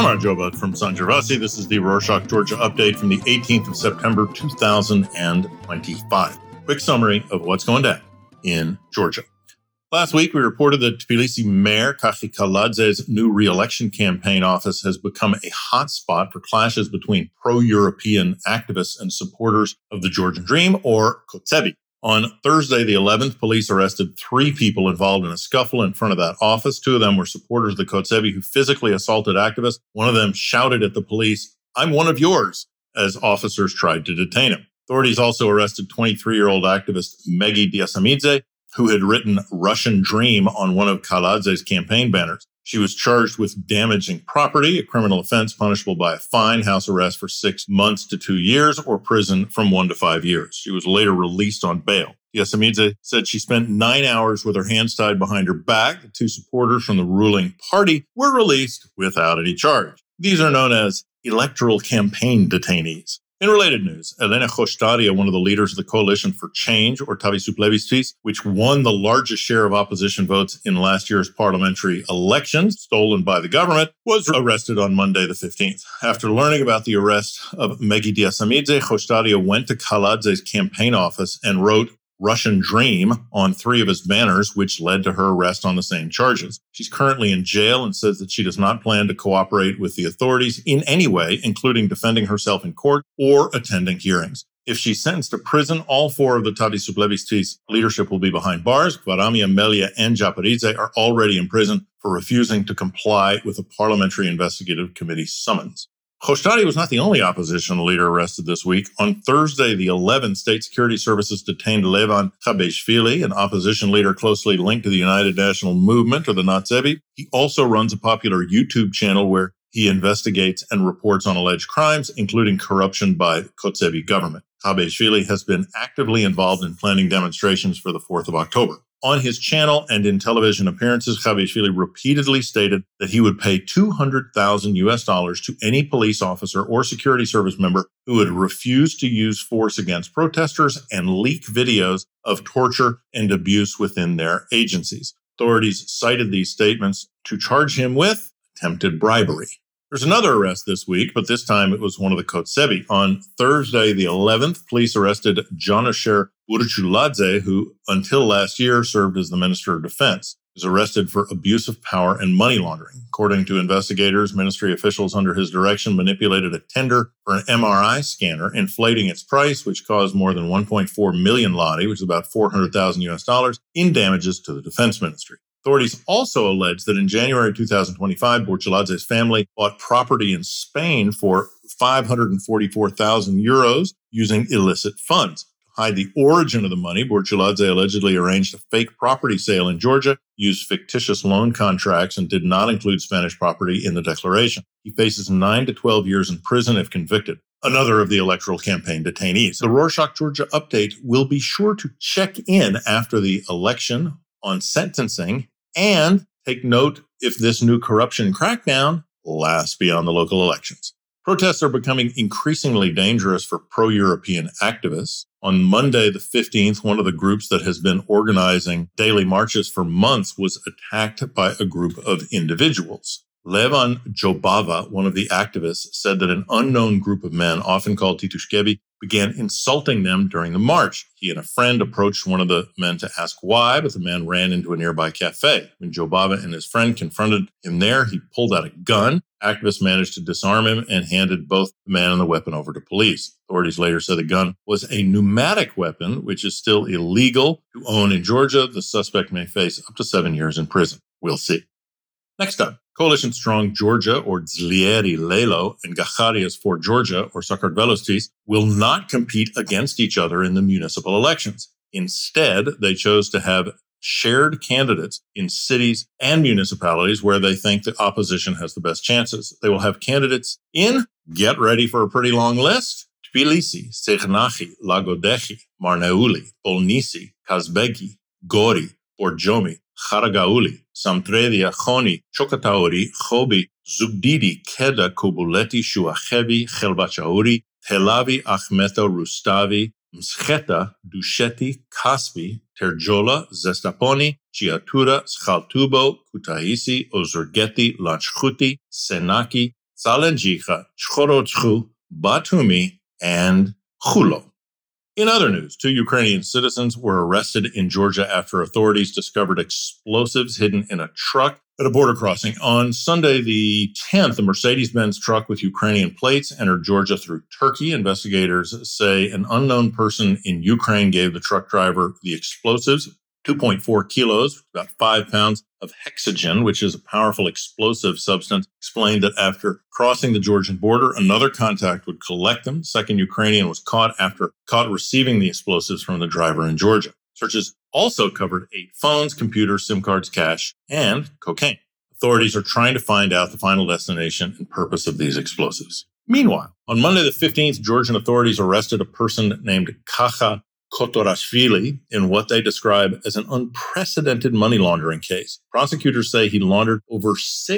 Mark Joba from San Gervasi. This is the Rorschach, Georgia update from the 18th of September, 2025. Quick summary of what's going down in Georgia. Last week, we reported that Tbilisi Mayor Kachi Kaladze's new re-election campaign office has become a hotspot for clashes between pro-European activists and supporters of the Georgian Dream, or Kotzebi. On Thursday, the 11th, police arrested 3 people involved in a scuffle in front of that office. 2 of them were supporters of the Kotzebi who physically assaulted activists. One of them shouted at the police, "I'm one of yours," as officers tried to detain him. Authorities also arrested 23-year-old activist Megi Diasamidze, who had written Russian Dream on one of Kaladze's campaign banners. She was charged with damaging property, a criminal offense punishable by a fine, house arrest for 6 months to 2 years, or prison from 1 to 5 years. She was later released on bail. Diasamidze said she spent 9 hours with her hands tied behind her back. The 2 supporters from the ruling party were released without any charge. These are known as electoral campaign detainees. In related news, Elena Khoshtaria, one of the leaders of the Coalition for Change, or Tavisu Plebiscite, which won the largest share of opposition votes in last year's parliamentary elections, stolen by the government, was arrested on Monday the 15th. After learning about the arrest of Megi Diasamidze, Khoshtaria went to Kaladze's campaign office and wrote Russian Dream on 3 of his banners, which led to her arrest on the same charges. She's currently in jail and says that she does not plan to cooperate with the authorities in any way, including defending herself in court or attending hearings. If she's sentenced to prison, all 4 of the Tavisu Plebiscite's leadership will be behind bars. Kvaramia, Melia, and Japaridze are already in prison for refusing to comply with a parliamentary investigative committee summons. Khoshtaria was not the only opposition leader arrested this week. On Thursday, the 11th, State Security Services detained Levan Khabeshvili, an opposition leader closely linked to the United National Movement, or the Natsebi. He also runs a popular YouTube channel where he investigates and reports on alleged crimes, including corruption by the Kotzebi government. Khabeshvili has been actively involved in planning demonstrations for the 4th of October. On his channel and in television appearances, Khabeshvili repeatedly stated that he would pay $200,000 to any police officer or security service member who would refuse to use force against protesters and leak videos of torture and abuse within their agencies. Authorities cited these statements to charge him with attempted bribery. There's another arrest this week, but this time it was one of the Kotzebi. On Thursday, the 11th, police arrested Janasher Burchuladze, who until last year served as the Minister of Defense. He was arrested for abuse of power and money laundering. According to investigators, ministry officials under his direction manipulated a tender for an MRI scanner, inflating its price, which caused more than 1.4 million lari, which is about $400,000 in damages to the defense ministry. Authorities also allege that in January 2025, Burchuladze's family bought property in Spain for 544,000 euros using illicit funds. To hide the origin of the money, Burchuladze allegedly arranged a fake property sale in Georgia, used fictitious loan contracts, and did not include Spanish property in the declaration. He faces 9 to 12 years in prison if convicted. Another of the electoral campaign detainees. The Rorschach, Georgia update will be sure to check in after the election on sentencing and take note if this new corruption crackdown lasts beyond the local elections. Protests are becoming increasingly dangerous for pro-European activists. On Monday, the 15th, one of the groups that has been organizing daily marches for months was attacked by a group of individuals. Levan Jobava, one of the activists, said that an unknown group of men, often called Titushkevi, began insulting them during the march. He and a friend approached one of the men to ask why, but the man ran into a nearby cafe. When Jobava and his friend confronted him there, he pulled out a gun. Activists managed to disarm him and handed both the man and the weapon over to police. Authorities later said the gun was a pneumatic weapon, which is still illegal to own in Georgia. The suspect may face up to 7 years in prison. We'll see. Next up, Coalition Strong Georgia, or Tzlieri Lelo, and Gacharias for Georgia, or Sakartvelostis, will not compete against each other in the municipal elections. Instead, they chose to have shared candidates in cities and municipalities where they think the opposition has the best chances. They will have candidates in, get ready for a pretty long list, Tbilisi, Sechnaki, Lagodechi, Marneuli, Polnisi, Kazbegi, Gori, Borjomi, Kharagauli, Samtredia, Choni, Chokatauri, Chobi, Zugdidi, Keda, Kubuleti, Shuachevi, Chelbachauri, Telavi, Achmeto, Rustavi, Mscheta, Dusheti, Kaspi, Terjola, Zestaponi, Chiatura, Schaltubo, Kutaisi, Ozurgeti, Lanchchuti, Senaki, Salenjika, Chorochru, Batumi, and Chulo. In other news, 2 Ukrainian citizens were arrested in Georgia after authorities discovered explosives hidden in a truck at a border crossing. On Sunday, the 10th, a Mercedes-Benz truck with Ukrainian plates entered Georgia through Turkey. Investigators say an unknown person in Ukraine gave the truck driver the explosives, 2.4 kilos, about 5 pounds of hexogen, which is a powerful explosive substance, explained that after crossing the Georgian border, another contact would collect them. Second Ukrainian was caught receiving the explosives from the driver in Georgia. Searches also covered 8 phones, computers, SIM cards, cash, and cocaine. Authorities are trying to find out the final destination and purpose of these explosives. Meanwhile, on Monday the 15th, Georgian authorities arrested a person named Kacha Kotorashvili in what they describe as an unprecedented money laundering case. Prosecutors say he laundered over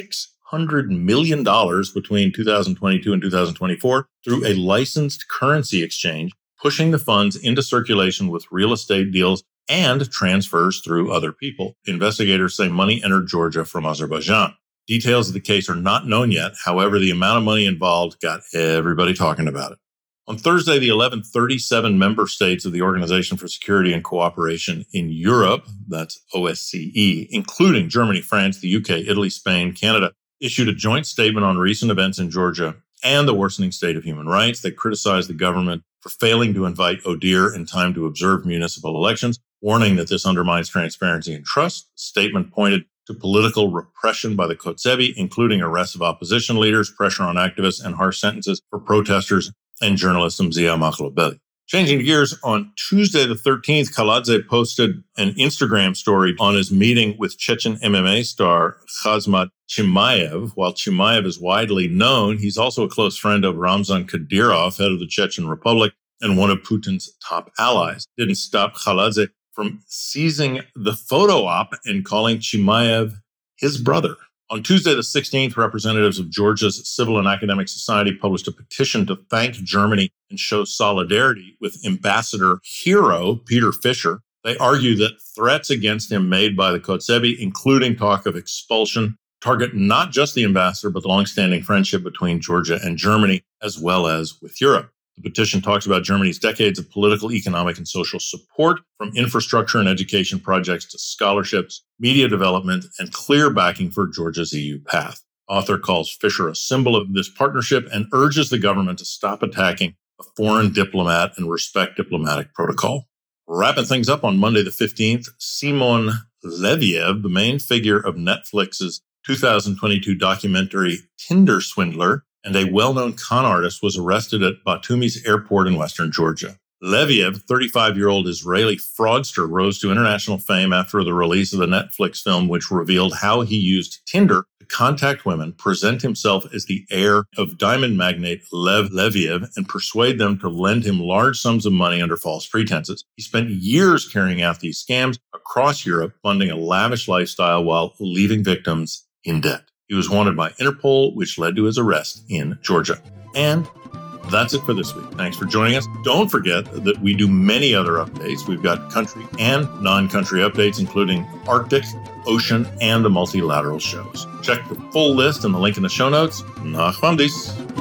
$600 million between 2022 and 2024 through a licensed currency exchange, pushing the funds into circulation with real estate deals and transfers through other people. Investigators say money entered Georgia from Azerbaijan. Details of the case are not known yet. However, the amount of money involved got everybody talking about it. On Thursday, the 11th, 37 member states of the Organization for Security and Cooperation in Europe, that's OSCE, including Germany, France, the UK, Italy, Spain, Canada, issued a joint statement on recent events in Georgia and the worsening state of human rights. They criticized the government for failing to invite ODIHR in time to observe municipal elections, warning that this undermines transparency and trust. The statement pointed to political repression by the Kotzebue, including arrests of opposition leaders, pressure on activists, and harsh sentences for protesters and journalist Mzia Makhlobeli. Changing gears, on Tuesday the 13th, Kaladze posted an Instagram story on his meeting with Chechen MMA star Khamzat Chimaev. While Chimaev is widely known, he's also a close friend of Ramzan Kadyrov, head of the Chechen Republic and one of Putin's top allies. Didn't stop Kaladze from seizing the photo op and calling Chimaev his brother. On Tuesday, the 16th, representatives of Georgia's Civil and Academic Society published a petition to thank Germany and show solidarity with Ambassador Hero Peter Fischer. They argue that threats against him made by the Kotzebue, including talk of expulsion, target not just the ambassador, but the longstanding friendship between Georgia and Germany, as well as with Europe. The petition talks about Germany's decades of political, economic, and social support, from infrastructure and education projects to scholarships, media development, and clear backing for Georgia's EU path. Author calls Fischer a symbol of this partnership and urges the government to stop attacking a foreign diplomat and respect diplomatic protocol. Wrapping things up on Monday the 15th, Simon Leviev, the main figure of Netflix's 2022 documentary Tinder Swindler, and a well-known con artist, was arrested at Batumi's airport in western Georgia. Leviev, 35-year-old Israeli fraudster, rose to international fame after the release of the Netflix film, which revealed how he used Tinder to contact women, present himself as the heir of diamond magnate Lev Leviev, and persuade them to lend him large sums of money under false pretenses. He spent years carrying out these scams across Europe, funding a lavish lifestyle while leaving victims in debt. He was wanted by Interpol, which led to his arrest in Georgia. And that's it for this week. Thanks for joining us. Don't forget that we do many other updates. We've got country and non-country updates, including Arctic, ocean, and the multilateral shows. Check the full list and the link in the show notes. Nachmandis.